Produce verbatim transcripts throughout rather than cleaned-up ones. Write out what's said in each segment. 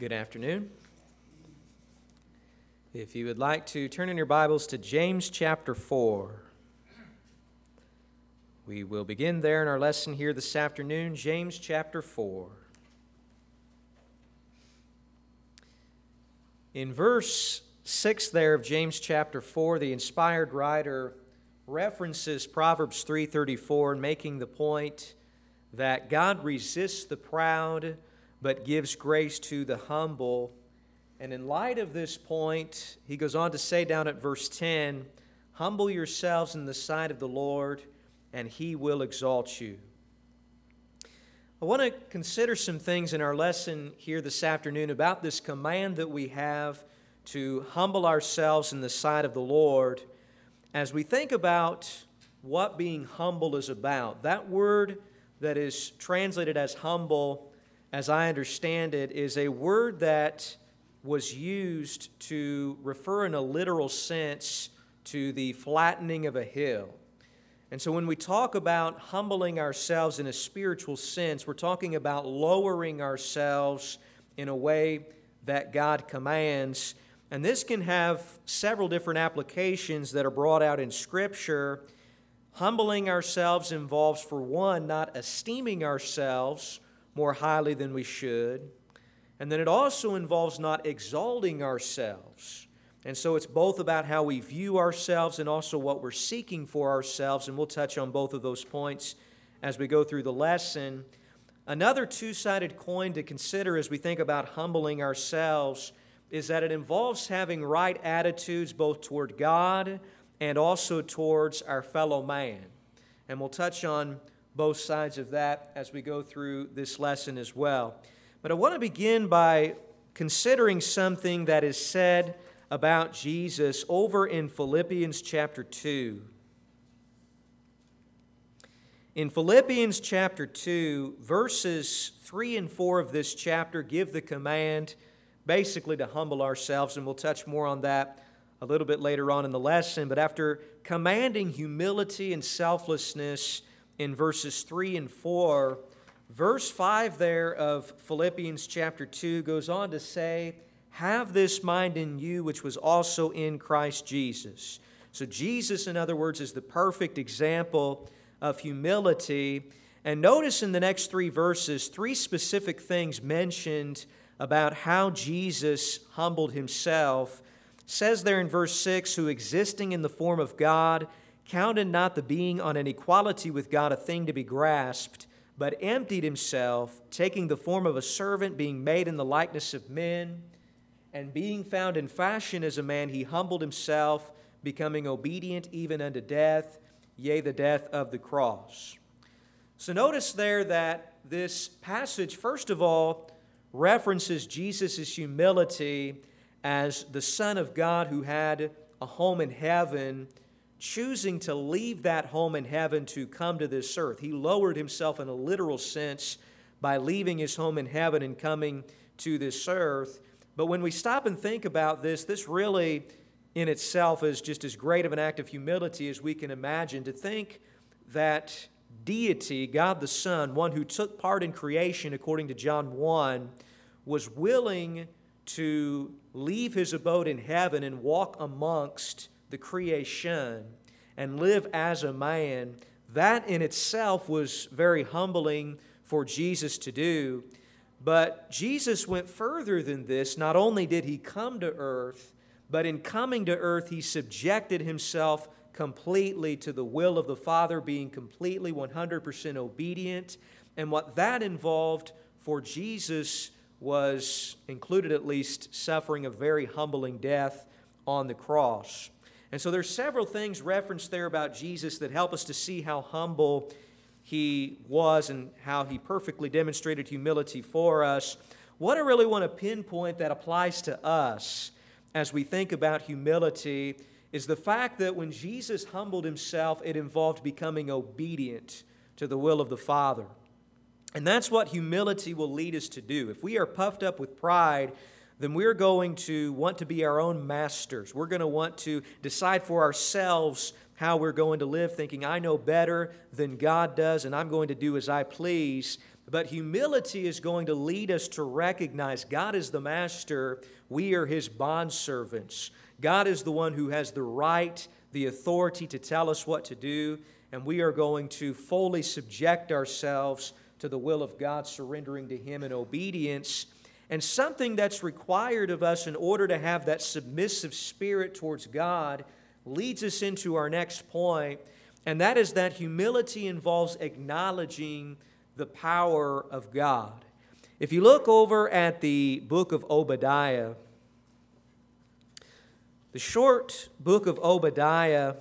Good afternoon. If you would like to turn in your Bibles to James chapter four. We will begin there in our lesson here this afternoon, James chapter four. In verse six there of James chapter four, the inspired writer references Proverbs three thirty-four, making the point that God resists the proud but gives grace to the humble. And in light of this point, he goes on to say down at verse ten, "Humble yourselves in the sight of the Lord, and He will exalt you." I want to consider some things in our lesson here this afternoon about this command that we have to humble ourselves in the sight of the Lord as we think about what being humble is about. That word that is translated as humble, as I understand it, is a word that was used to refer in a literal sense to the flattening of a hill. And so when we talk about humbling ourselves in a spiritual sense, we're talking about lowering ourselves in a way that God commands. And this can have several different applications that are brought out in Scripture. Humbling ourselves involves, for one, not esteeming ourselves more highly than we should. And then it also involves not exalting ourselves. And so it's both about how we view ourselves and also what we're seeking for ourselves. And we'll touch on both of those points as we go through the lesson. Another two-sided coin to consider as we think about humbling ourselves is that it involves having right attitudes both toward God and also towards our fellow man. And we'll touch on both sides of that as we go through this lesson as well. But I want to begin by considering something that is said about Jesus over in Philippians chapter two. In Philippians chapter two, verses three and four of this chapter give the command basically to humble ourselves, and we'll touch more on that a little bit later on in the lesson. But after commanding humility and selflessness in verses three and four, verse five there of Philippians chapter two goes on to say, "Have this mind in you which was also in Christ Jesus." So Jesus, in other words, is the perfect example of humility. And notice in the next three verses, three specific things mentioned about how Jesus humbled himself. It says there in verse six, "Who existing in the form of God, counted not the being on an equality with God a thing to be grasped, but emptied himself, taking the form of a servant, being made in the likeness of men. And being found in fashion as a man, he humbled himself, becoming obedient even unto death, yea, the death of the cross." So notice there that this passage, first of all, references Jesus' humility as the Son of God who had a home in heaven, choosing to leave that home in heaven to come to this earth. He lowered himself in a literal sense by leaving his home in heaven and coming to this earth. But when we stop and think about this, this really in itself is just as great of an act of humility as we can imagine. To think that deity, God the Son, one who took part in creation according to John one, was willing to leave his abode in heaven and walk amongst the creation and live as a man. That in itself was very humbling for Jesus to do. But Jesus went further than this. Not only did he come to earth, but in coming to earth, he subjected himself completely to the will of the Father, being completely one hundred percent obedient. And what that involved for Jesus was included at least suffering a very humbling death on the cross. And so there's several things referenced there about Jesus that help us to see how humble he was and how he perfectly demonstrated humility for us. What I really want to pinpoint that applies to us as we think about humility is the fact that when Jesus humbled himself, it involved becoming obedient to the will of the Father. And that's what humility will lead us to do. If we are puffed up with pride, then we're going to want to be our own masters. We're going to want to decide for ourselves how we're going to live, thinking, I know better than God does, and I'm going to do as I please. But humility is going to lead us to recognize God is the master, we are His bondservants. God is the one who has the right, the authority to tell us what to do, and we are going to fully subject ourselves to the will of God, surrendering to Him in obedience. And something that's required of us in order to have that submissive spirit towards God leads us into our next point, and that is that humility involves acknowledging the power of God. If you look over at the book of Obadiah, the short book of Obadiah,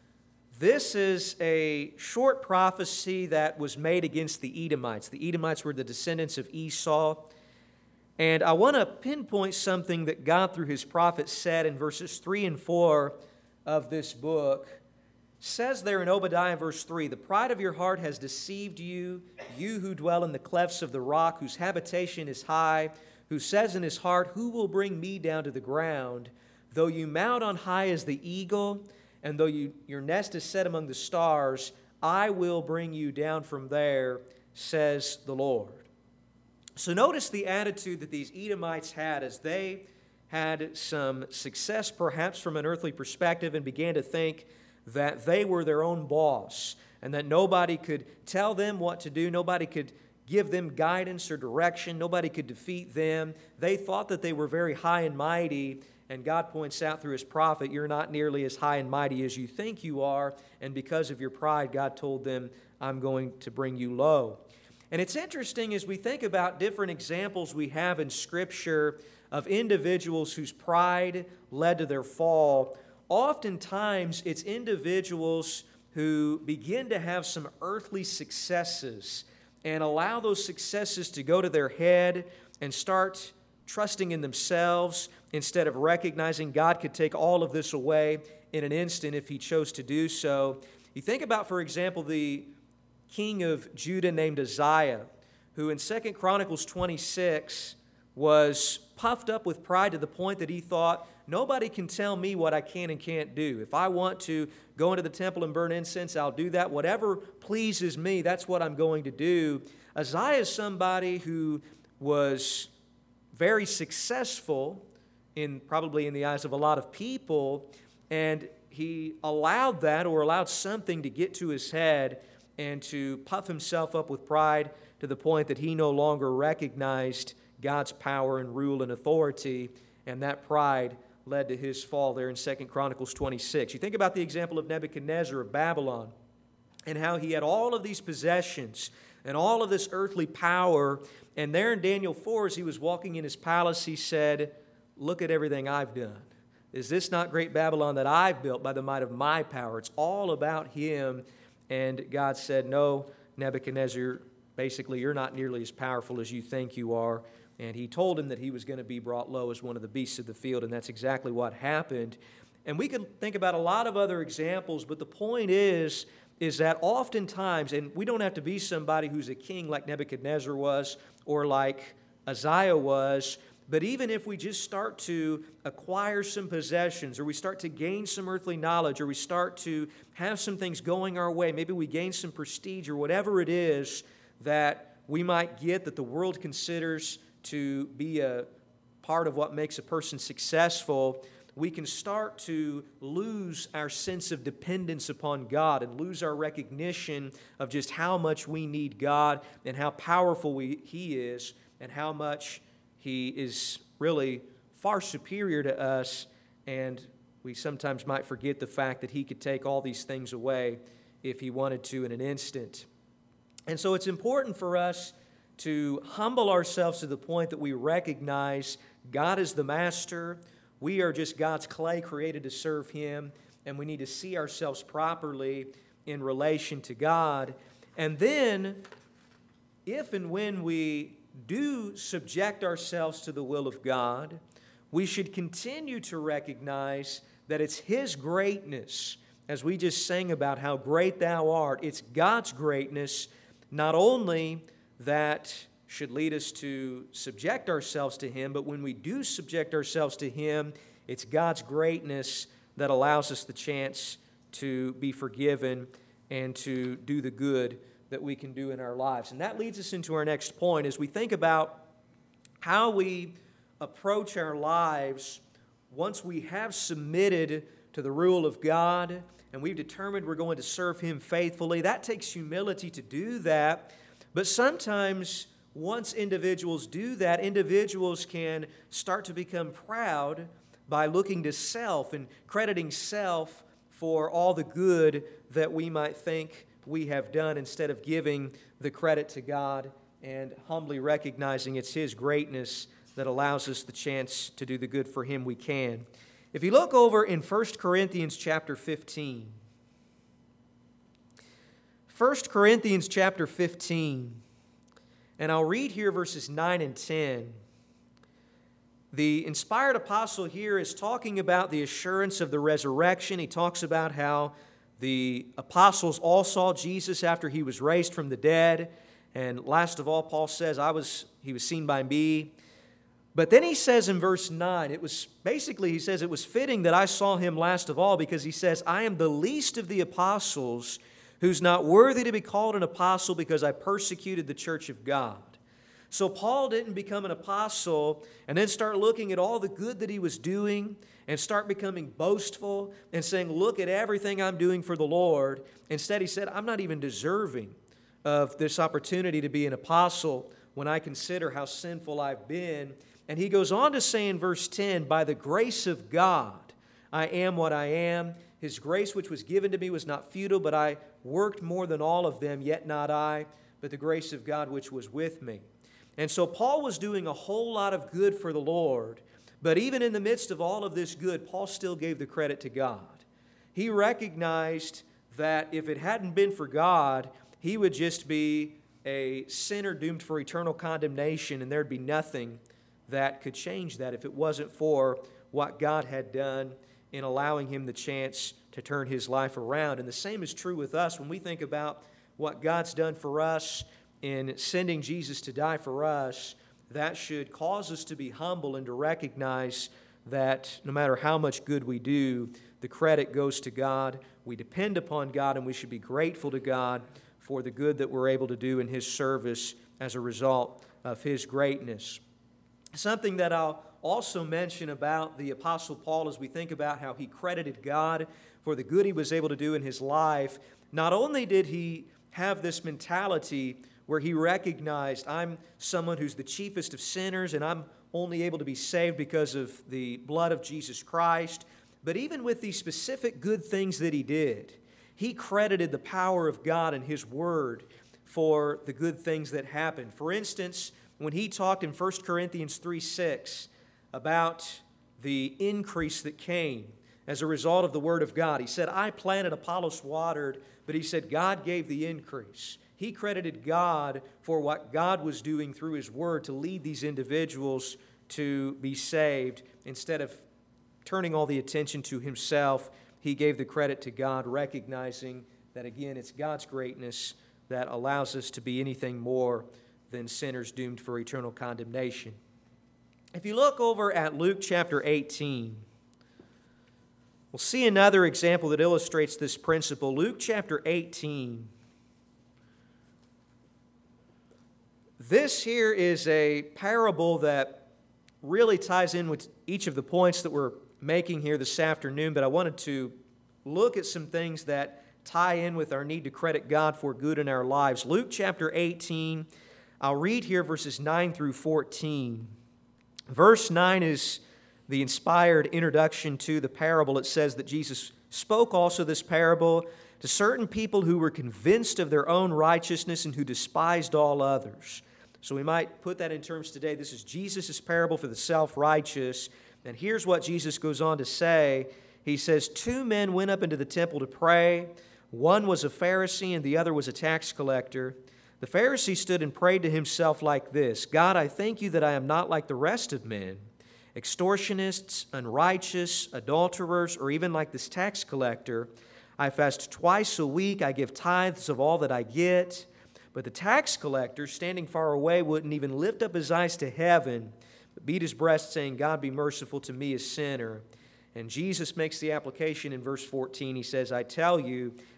this is a short prophecy that was made against the Edomites. The Edomites were the descendants of Esau. And I want to pinpoint something that God, through His prophet, said in verses three and four of this book. It says there in Obadiah verse three, "The pride of your heart has deceived you, you who dwell in the clefts of the rock, whose habitation is high, who says in his heart, who will bring me down to the ground? Though you mount on high as the eagle, and though you, your nest is set among the stars, I will bring you down from there, says the Lord." So notice the attitude that these Edomites had as they had some success, perhaps from an earthly perspective, and began to think that they were their own boss and that nobody could tell them what to do, nobody could give them guidance or direction, nobody could defeat them. They thought that they were very high and mighty, and God points out through His prophet, you're not nearly as high and mighty as you think you are, and because of your pride, God told them, I'm going to bring you low. And it's interesting as we think about different examples we have in Scripture of individuals whose pride led to their fall. Oftentimes, it's individuals who begin to have some earthly successes and allow those successes to go to their head and start trusting in themselves instead of recognizing God could take all of this away in an instant if He chose to do so. You think about, for example, the king of Judah named Uzziah, who in Second Chronicles twenty-six was puffed up with pride to the point that he thought, nobody can tell me what I can and can't do. If I want to go into the temple and burn incense, I'll do that. Whatever pleases me, that's what I'm going to do. Uzziah is somebody who was very successful, in probably in the eyes of a lot of people, and he allowed that or allowed something to get to his head and to puff himself up with pride to the point that he no longer recognized God's power and rule and authority, and that pride led to his fall there in Second Chronicles twenty-six. You think about the example of Nebuchadnezzar of Babylon and how he had all of these possessions and all of this earthly power, and there in Daniel four, as he was walking in his palace, he said, look at everything I've done. Is this not great Babylon that I've built by the might of my power? It's all about him. And God said, no, Nebuchadnezzar, basically you're not nearly as powerful as you think you are. And he told him that he was going to be brought low as one of the beasts of the field, and that's exactly what happened. And we could think about a lot of other examples, but the point is, is that oftentimes, and we don't have to be somebody who's a king like Nebuchadnezzar was or like Uzziah was, but even if we just start to acquire some possessions, or we start to gain some earthly knowledge, or we start to have some things going our way, maybe we gain some prestige or whatever it is that we might get that the world considers to be a part of what makes a person successful, we can start to lose our sense of dependence upon God and lose our recognition of just how much we need God and how powerful we, He is and how much He is really far superior to us, and we sometimes might forget the fact that He could take all these things away if He wanted to in an instant. And so it's important for us to humble ourselves to the point that we recognize God is the master, we are just God's clay created to serve Him, and we need to see ourselves properly in relation to God. And then, if and when we do subject ourselves to the will of God, we should continue to recognize that it's His greatness, as we just sang about how great Thou art. It's God's greatness, not only that should lead us to subject ourselves to Him, but when we do subject ourselves to Him, it's God's greatness that allows us the chance to be forgiven and to do the good that we can do in our lives. And that leads us into our next point as we think about how we approach our lives once we have submitted to the rule of God and we've determined we're going to serve Him faithfully. That takes humility to do that. But sometimes once individuals do that, individuals can start to become proud by looking to self and crediting self for all the good that we might think we have done instead of giving the credit to God and humbly recognizing it's His greatness that allows us the chance to do the good for Him we can. If you look over in First Corinthians chapter fifteen, First Corinthians chapter fifteen, and I'll read here verses nine and ten. The inspired apostle here is talking about the assurance of the resurrection. He talks about how the apostles all saw Jesus after He was raised from the dead. And last of all, Paul says, I was, He was seen by me. But then he says in verse nine, it was basically, he says, it was fitting that I saw Him last of all, because he says, I am the least of the apostles, who's not worthy to be called an apostle because I persecuted the church of God. So Paul didn't become an apostle and then start looking at all the good that he was doing and start becoming boastful and saying, look at everything I'm doing for the Lord. Instead, he said, I'm not even deserving of this opportunity to be an apostle when I consider how sinful I've been. And he goes on to say in verse ten, by the grace of God, I am what I am. His grace which was given to me was not futile, but I worked more than all of them, yet not I, but the grace of God which was with me. And so Paul was doing a whole lot of good for the Lord, but even in the midst of all of this good, Paul still gave the credit to God. He recognized that if it hadn't been for God, he would just be a sinner doomed for eternal condemnation, and there'd be nothing that could change that if it wasn't for what God had done in allowing him the chance to turn his life around. And the same is true with us when we think about what God's done for us in sending Jesus to die for us. That should cause us to be humble and to recognize that no matter how much good we do, the credit goes to God. We depend upon God, and we should be grateful to God for the good that we're able to do in His service as a result of His greatness. Something that I'll also mention about the Apostle Paul as we think about how he credited God for the good he was able to do in his life. Not only did he have this mentality where he recognized, I'm someone who's the chiefest of sinners and I'm only able to be saved because of the blood of Jesus Christ, but even with these specific good things that he did, he credited the power of God and His Word for the good things that happened. For instance, when he talked in First Corinthians three six about the increase that came as a result of the Word of God, he said, I planted, Apollos watered, but he said God gave the increase. He credited God for what God was doing through His Word to lead these individuals to be saved. Instead of turning all the attention to himself, he gave the credit to God, recognizing that, again, it's God's greatness that allows us to be anything more than sinners doomed for eternal condemnation. If you look over at Luke chapter eighteen, we'll see another example that illustrates this principle. Luke chapter eighteen. This here is a parable that really ties in with each of the points that we're making here this afternoon, but I wanted to look at some things that tie in with our need to credit God for good in our lives. Luke chapter eighteen, I'll read here verses nine through fourteen. Verse nine is the inspired introduction to the parable. It says that Jesus spoke also this parable to certain people who were convinced of their own righteousness and who despised all others. So we might put that in terms today. This is Jesus' parable for the self-righteous. And here's what Jesus goes on to say. He says, two men went up into the temple to pray. One was a Pharisee and the other was a tax collector. The Pharisee stood and prayed to himself like this, God, I thank you that I am not like the rest of men, extortionists, unrighteous, adulterers, or even like this tax collector. I fast twice a week. I give tithes of all that I get. But the tax collector, standing far away, wouldn't even lift up his eyes to heaven, but beat his breast, saying, God, be merciful to me, a sinner. And Jesus makes the application in verse fourteen. He says, I tell you,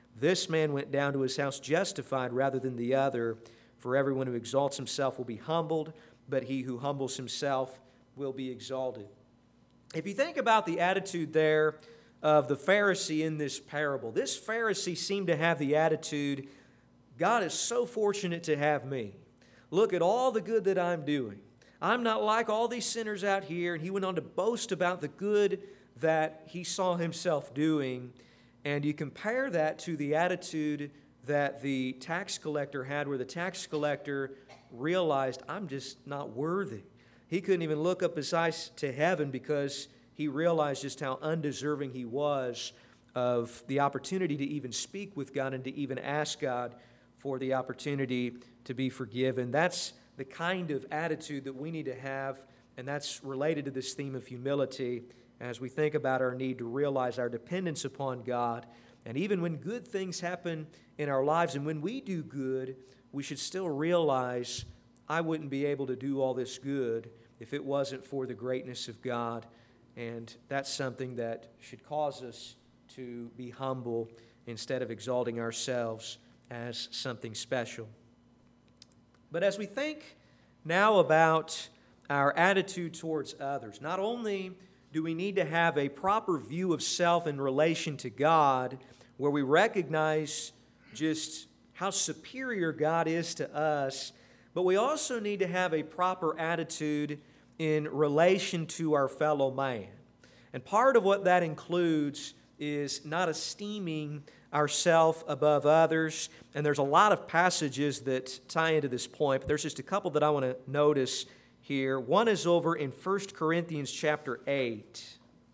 This man went down to his house justified rather than the other. For everyone who exalts himself will be humbled, but he who humbles himself will be exalted." If you think about the attitude there of the Pharisee in this parable, this Pharisee seemed to have the attitude, God is so fortunate to have me. Look at all the good that I'm doing. I'm not like all these sinners out here. And he went on to boast about the good that he saw himself doing. And you compare that to the attitude that the tax collector had, where the tax collector realized, I'm just not worthy. He couldn't even look up his eyes to heaven because he realized just how undeserving he was of the opportunity to even speak with God and to even ask God for the opportunity to be forgiven. That's the kind of attitude that we need to have, and that's related to this theme of humility as we think about our need to realize our dependence upon God. And even when good things happen in our lives and when we do good, we should still realize I wouldn't be able to do all this good if it wasn't for the greatness of God. And that's something that should cause us to be humble instead of exalting ourselves as something special. But as we think now about our attitude towards others, not only do we need to have a proper view of self in relation to God, where we recognize just how superior God is to us, but we also need to have a proper attitude in relation to our fellow man. And part of what that includes is not esteeming ourselves above others. And there's a lot of passages that tie into this point, but there's just a couple that I want to notice here. One is over in First Corinthians chapter eight.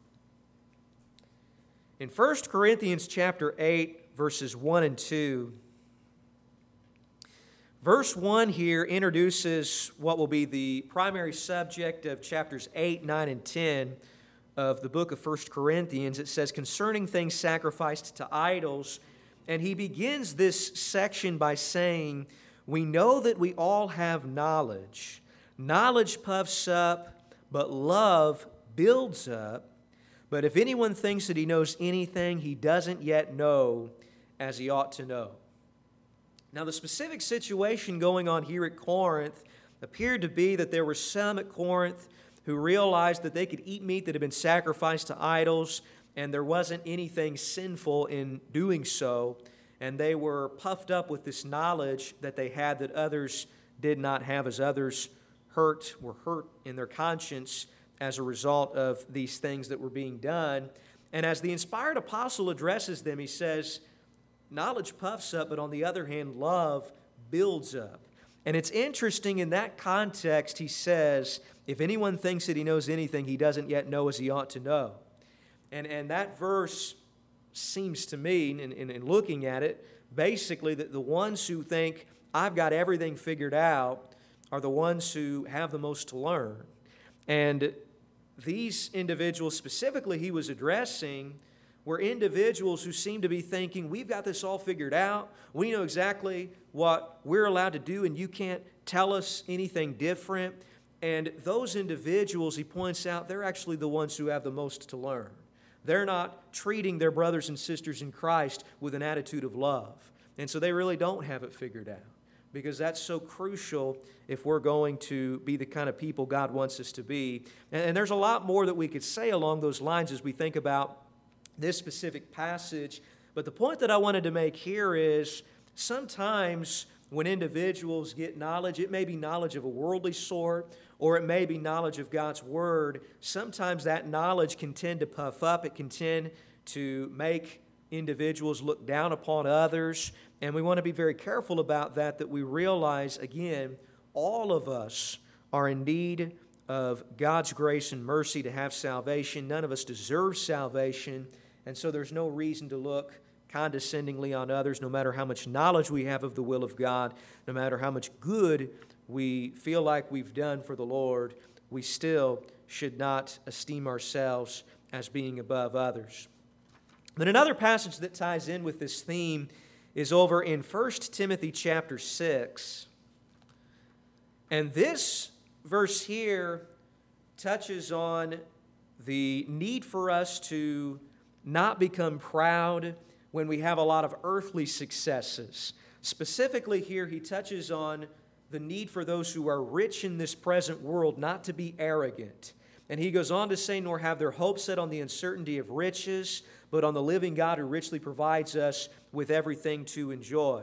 In First Corinthians chapter eight, verses one and two, verse one here introduces what will be the primary subject of chapters eight, nine, and ten of the book of First Corinthians. It says, concerning things sacrificed to idols. And he begins this section by saying, we know that we all have knowledge. Knowledge puffs up, but love builds up. But if anyone thinks that he knows anything, he doesn't yet know as he ought to know. Now, the specific situation going on here at Corinth appeared to be that there were some at Corinth who realized that they could eat meat that had been sacrificed to idols, and there wasn't anything sinful in doing so. And they were puffed up with this knowledge that they had that others did not have, as others hurt, were hurt in their conscience as a result of these things that were being done. And as the inspired apostle addresses them, he says, knowledge puffs up, but on the other hand, love builds up. And it's interesting in that context, he says, if anyone thinks that he knows anything, he doesn't yet know as he ought to know. And, and that verse seems to me, in, in, in looking at it, basically that the ones who think, I've got everything figured out, are the ones who have the most to learn. And these individuals specifically he was addressing were individuals who seem to be thinking, we've got this all figured out. We know exactly what we're allowed to do, and you can't tell us anything different. And those individuals, he points out, they're actually the ones who have the most to learn. They're not treating their brothers and sisters in Christ with an attitude of love. And so they really don't have it figured out, because that's so crucial if we're going to be the kind of people God wants us to be. And, and there's a lot more that we could say along those lines as we think about this specific passage. But the point that I wanted to make here is sometimes when individuals get knowledge, it may be knowledge of a worldly sort, or it may be knowledge of God's Word. Sometimes that knowledge can tend to puff up. It can tend to make individuals look down upon others. And we want to be very careful about that, that we realize, again, all of us are in need of God's grace and mercy to have salvation. None of us deserve salvation. And so there's no reason to look condescendingly on others, no matter how much knowledge we have of the will of God, no matter how much good we feel like we've done for the Lord, we still should not esteem ourselves as being above others. But another passage that ties in with this theme is over in First Timothy chapter six. And this verse here touches on the need for us to not become proud when we have a lot of earthly successes. Specifically here, he touches on the need for those who are rich in this present world not to be arrogant. And he goes on to say, nor have their hope set on the uncertainty of riches, but on the living God who richly provides us with everything to enjoy.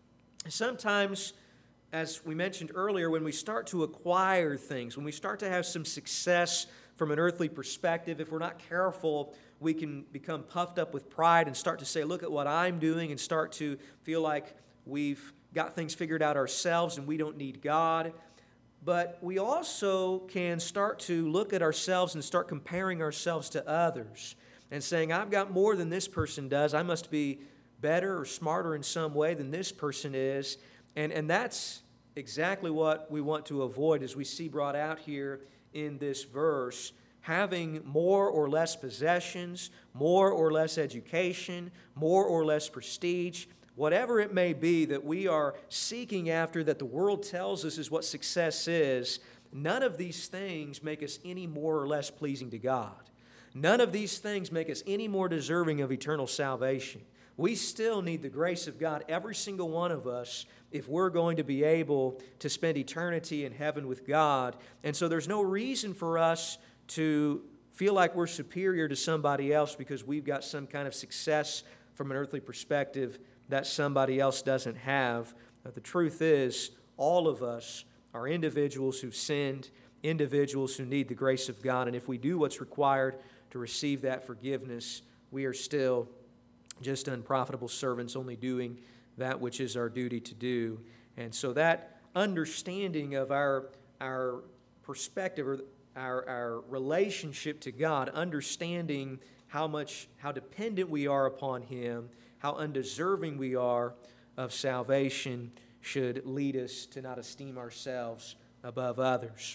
Sometimes, as we mentioned earlier, when we start to acquire things, when we start to have some success from an earthly perspective, if we're not careful, we can become puffed up with pride and start to say, look at what I'm doing, and start to feel like we've got things figured out ourselves and we don't need God. But we also can start to look at ourselves and start comparing ourselves to others and saying, I've got more than this person does. I must be better or smarter in some way than this person is. And, and that's exactly what we want to avoid, as we see brought out here in this verse. Having more or less possessions, more or less education, more or less prestige, whatever it may be that we are seeking after, that the world tells us is what success is, none of these things make us any more or less pleasing to God. None of these things make us any more deserving of eternal salvation. We still need the grace of God, every single one of us, if we're going to be able to spend eternity in heaven with God. And so there's no reason for us to feel like we're superior to somebody else because we've got some kind of success from an earthly perspective that somebody else doesn't have. But the truth is, all of us are individuals who've sinned, individuals who need the grace of God, and if we do what's required to receive that forgiveness, we are still just unprofitable servants, only doing that which is our duty to do. And so that understanding of our, our perspective, or our, our relationship to God, understanding how much, how dependent we are upon Him, how undeserving we are of salvation, should lead us to not esteem ourselves above others.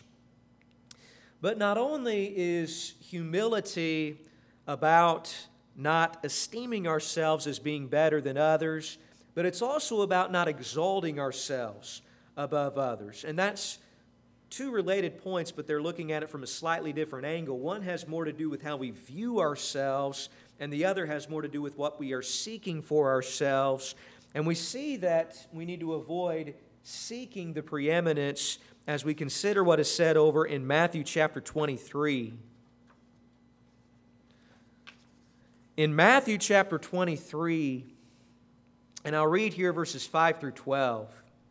But not only is humility about not esteeming ourselves as being better than others, but it's also about not exalting ourselves above others. And that's two related points, but they're looking at it from a slightly different angle. One has more to do with how we view ourselves, and the other has more to do with what we are seeking for ourselves. And we see that we need to avoid seeking the preeminence as we consider what is said over in Matthew chapter twenty-three. In Matthew chapter twenty-three, and I'll read here verses five through twelve.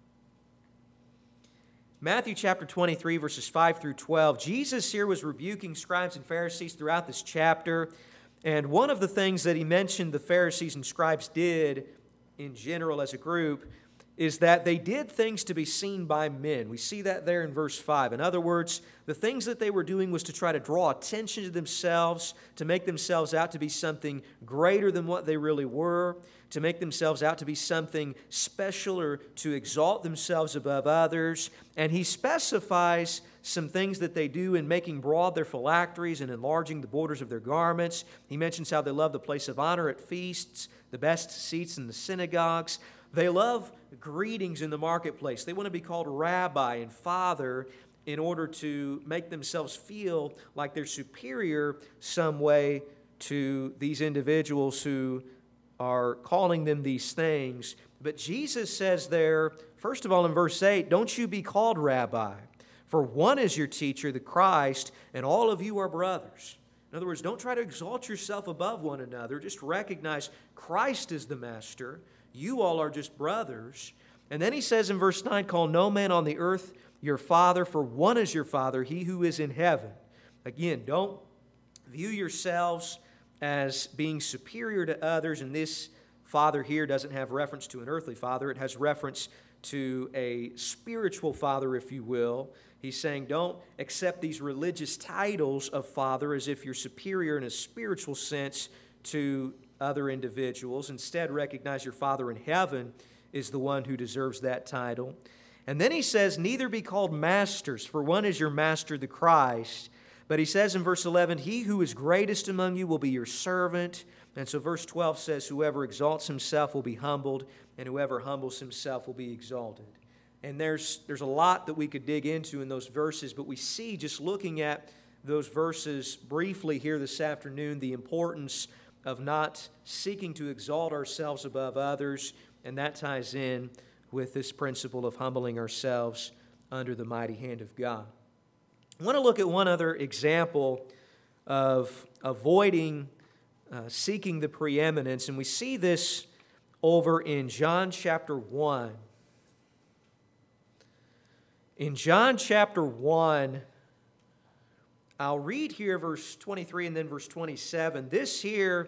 Matthew chapter twenty-three, verses five through twelve. Jesus here was rebuking scribes and Pharisees throughout this chapter. And one of the things that he mentioned the Pharisees and scribes did in general as a group is that they did things to be seen by men. We see that there in verse five. In other words, the things that they were doing was to try to draw attention to themselves, to make themselves out to be something greater than what they really were, to make themselves out to be something special, or to exalt themselves above others. And he specifies some things that they do in making broad their phylacteries and enlarging the borders of their garments. He mentions how they love the place of honor at feasts, the best seats in the synagogues. They love greetings in the marketplace. They want to be called rabbi and father in order to make themselves feel like they're superior some way to these individuals who are calling them these things. But Jesus says there, first of all in verse eight, don't you be called rabbi, for one is your teacher, the Christ, and all of you are brothers. In other words, don't try to exalt yourself above one another. Just recognize Christ is the master. You all are just brothers. And then he says in verse nine, call no man on the earth your father, for one is your Father, he who is in heaven. Again, don't view yourselves as being superior to others. And this father here doesn't have reference to an earthly father. It has reference to a spiritual father, if you will. He's saying don't accept these religious titles of father as if you're superior in a spiritual sense to other individuals. Instead, recognize your Father in heaven is the one who deserves that title. And then he says, neither be called masters, for one is your master, the Christ. But he says in verse eleven, he who is greatest among you will be your servant. And so verse twelve says, whoever exalts himself will be humbled, and whoever humbles himself will be exalted. And there's, there's a lot that we could dig into in those verses, but we see, just looking at those verses briefly here this afternoon, the importance of not seeking to exalt ourselves above others, and that ties in with this principle of humbling ourselves under the mighty hand of God. I want to look at one other example of avoiding uh, seeking the preeminence, and we see this over in John chapter one. In John chapter one, I'll read here verse twenty-three and then verse twenty-seven. This here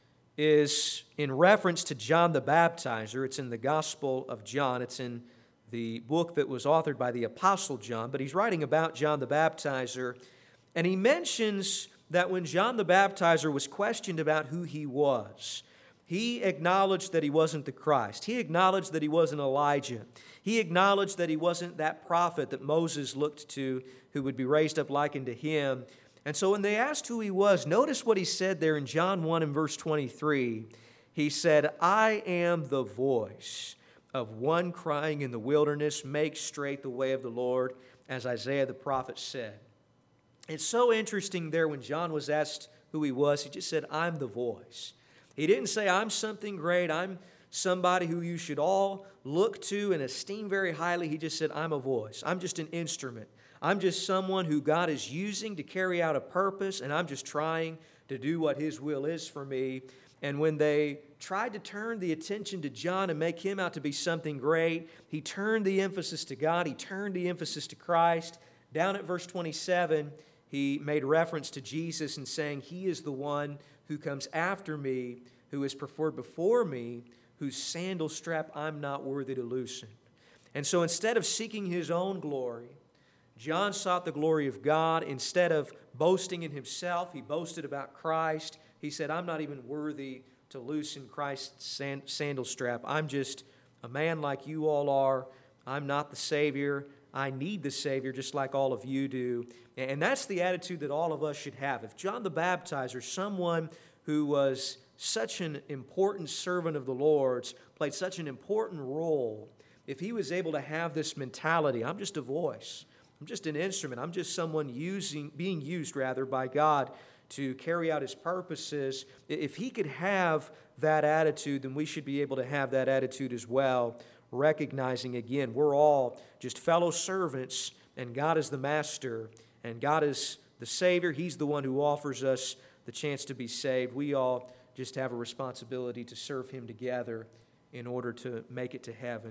is in reference to John the Baptizer. It's in the Gospel of John. It's in the book that was authored by the Apostle John, but he's writing about John the Baptizer, and he mentions that when John the Baptizer was questioned about who he was, he acknowledged that he wasn't the Christ. He acknowledged that he wasn't Elijah. He acknowledged that he wasn't that prophet that Moses looked to who would be raised up like unto him. And so when they asked who he was, notice what he said there in John one and verse twenty-three. He said, "I am the voice of one crying in the wilderness, make straight the way of the Lord, as Isaiah the prophet said." It's so interesting there when John was asked who he was, he just said, "I'm the voice." He didn't say, "I'm something great, I'm somebody who you should all look to and esteem very highly." He just said, "I'm a voice. I'm just an instrument. I'm just someone who God is using to carry out a purpose, and I'm just trying to do what His will is for me." And when they tried to turn the attention to John and make him out to be something great, he turned the emphasis to God. He turned the emphasis to Christ. Down at verse twenty-seven, he made reference to Jesus and saying, "He is the one who comes after me, who is preferred before me, whose sandal strap I'm not worthy to loosen." And so instead of seeking his own glory, John sought the glory of God. Instead of boasting in himself, he boasted about Christ. He said, "I'm not even worthy to loosen Christ's sandal strap. I'm just a man like you all are. I'm not the Savior. I need the Savior just like all of you do." And that's the attitude that all of us should have. If John the Baptizer, someone who was such an important servant of the Lord's, played such an important role, if he was able to have this mentality, "I'm just a voice. I'm just an instrument. I'm just someone using, being used rather by God to carry out His purposes." If he could have that attitude, then we should be able to have that attitude as well, recognizing again, we're all just fellow servants, and God is the master, and God is the Savior. He's the one who offers us the chance to be saved. We all just have a responsibility to serve Him together in order to make it to heaven.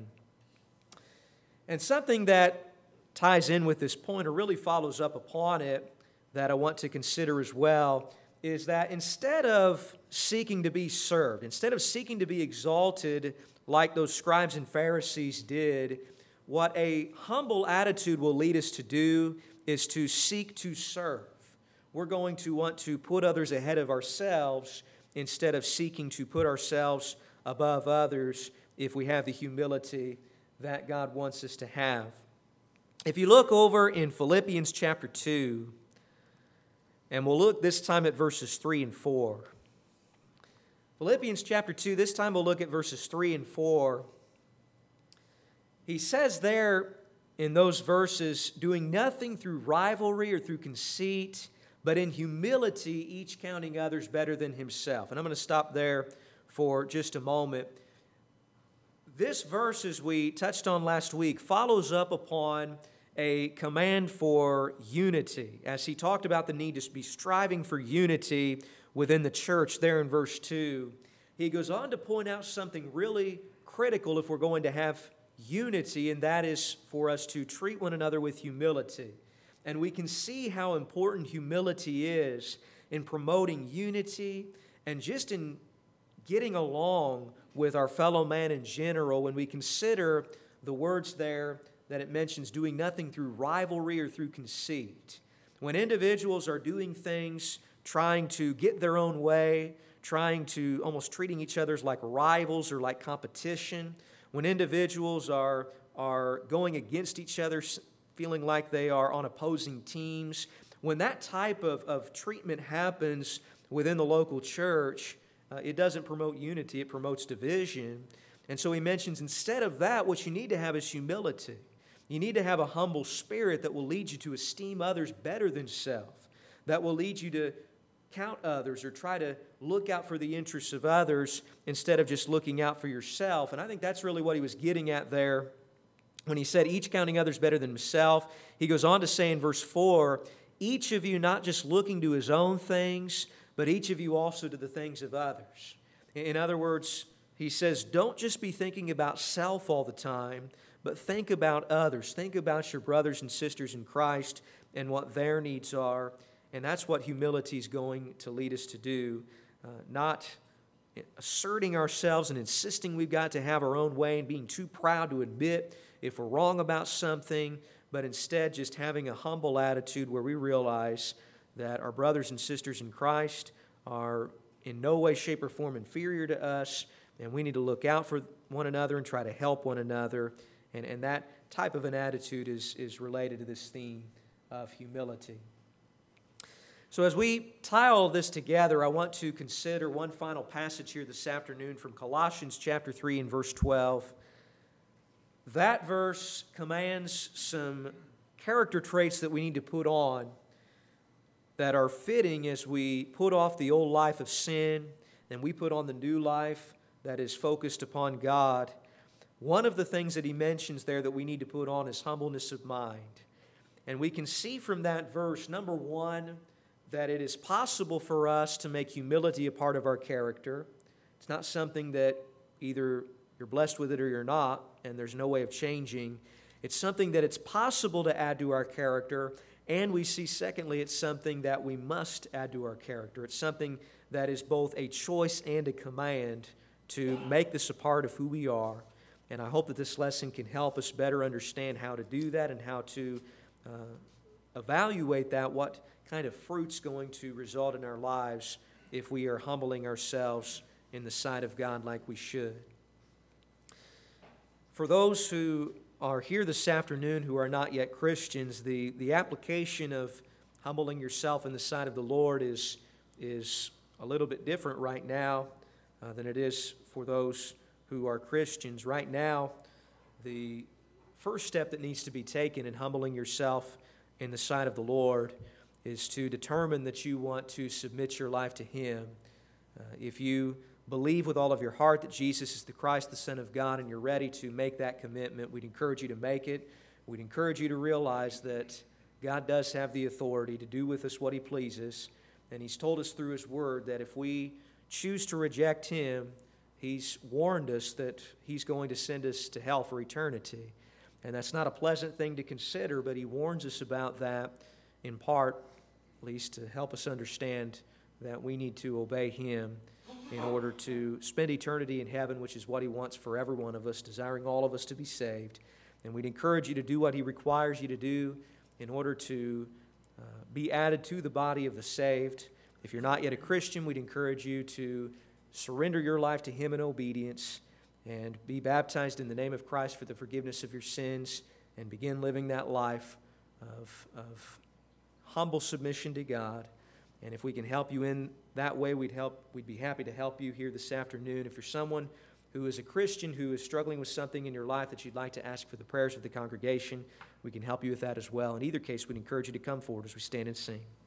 And something that ties in with this point, or really follows up upon it, that I want to consider as well, is that instead of seeking to be served, instead of seeking to be exalted like those scribes and Pharisees did, what a humble attitude will lead us to do is to seek to serve. We're going to want to put others ahead of ourselves instead of seeking to put ourselves above others if we have the humility that God wants us to have. If you look over in Philippians chapter two, and we'll look this time at verses three and four. Philippians chapter two, this time we'll look at verses three and four. He says there in those verses, "Doing nothing through rivalry or through conceit, but in humility each counting others better than himself." And I'm going to stop there for just a moment. This verse, as we touched on last week, follows up upon a command for unity, as he talked about the need to be striving for unity within the church there in verse two. He goes on to point out something really critical if we're going to have unity, and that is for us to treat one another with humility. And we can see how important humility is in promoting unity and just in getting along with our fellow man in general when we consider the words there that it mentions, doing nothing through rivalry or through conceit. When individuals are doing things, trying to get their own way, trying to almost treating each other like rivals or like competition, when individuals are, are going against each other, feeling like they are on opposing teams, when that type of, of treatment happens within the local church, uh, it doesn't promote unity, it promotes division. And so he mentions instead of that, what you need to have is humility. You need to have a humble spirit that will lead you to esteem others better than self, that will lead you to count others or try to look out for the interests of others instead of just looking out for yourself. And I think that's really what he was getting at there when he said, each counting others better than himself. He goes on to say in verse four, each of you not just looking to his own things, but each of you also to the things of others. In other words, he says, don't just be thinking about self all the time, but think about others. Think about your brothers and sisters in Christ and what their needs are. And that's what humility is going to lead us to do, uh, not asserting ourselves and insisting we've got to have our own way and being too proud to admit if we're wrong about something, but instead just having a humble attitude where we realize that our brothers and sisters in Christ are in no way, shape, or form inferior to us, and we need to look out for one another and try to help one another. And, and that type of an attitude is, is related to this theme of humility. So as we tie all of this together, I want to consider one final passage here this afternoon from Colossians chapter three and verse twelve. That verse commands some character traits that we need to put on that are fitting as we put off the old life of sin and we put on the new life that is focused upon God. One of the things that he mentions there that we need to put on is humbleness of mind. And we can see from that verse, number one, that it is possible for us to make humility a part of our character. It's not something that either you're blessed with it or you're not, and there's no way of changing. It's something that it's possible to add to our character, and we see, secondly, it's something that we must add to our character. It's something that is both a choice and a command to make this a part of who we are. And I hope that this lesson can help us better understand how to do that and how to uh, evaluate that, what kind of fruit's going to result in our lives if we are humbling ourselves in the sight of God like we should. For those who are here this afternoon who are not yet Christians, the, the application of humbling yourself in the sight of the Lord is, is a little bit different right now uh, than it is for those who are Christians. Right now, the first step that needs to be taken in humbling yourself in the sight of the Lord is to determine that you want to submit your life to Him. Uh, if you believe with all of your heart that Jesus is the Christ, the Son of God, and you're ready to make that commitment, we'd encourage you to make it. We'd encourage you to realize that God does have the authority to do with us what He pleases, and He's told us through His Word that if we choose to reject Him, He's warned us that He's going to send us to hell for eternity. And that's not a pleasant thing to consider, but He warns us about that in part, at least to help us understand that we need to obey Him in order to spend eternity in heaven, which is what He wants for every one of us, desiring all of us to be saved. And we'd encourage you to do what He requires you to do in order to uh, be added to the body of the saved. If you're not yet a Christian, we'd encourage you to surrender your life to Him in obedience and be baptized in the name of Christ for the forgiveness of your sins and begin living that life of, of humble submission to God. And if we can help you in that way, we'd help. We'd be happy to help you here this afternoon. If you're someone who is a Christian who is struggling with something in your life that you'd like to ask for the prayers of the congregation, we can help you with that as well. In either case, we'd encourage you to come forward as we stand and sing.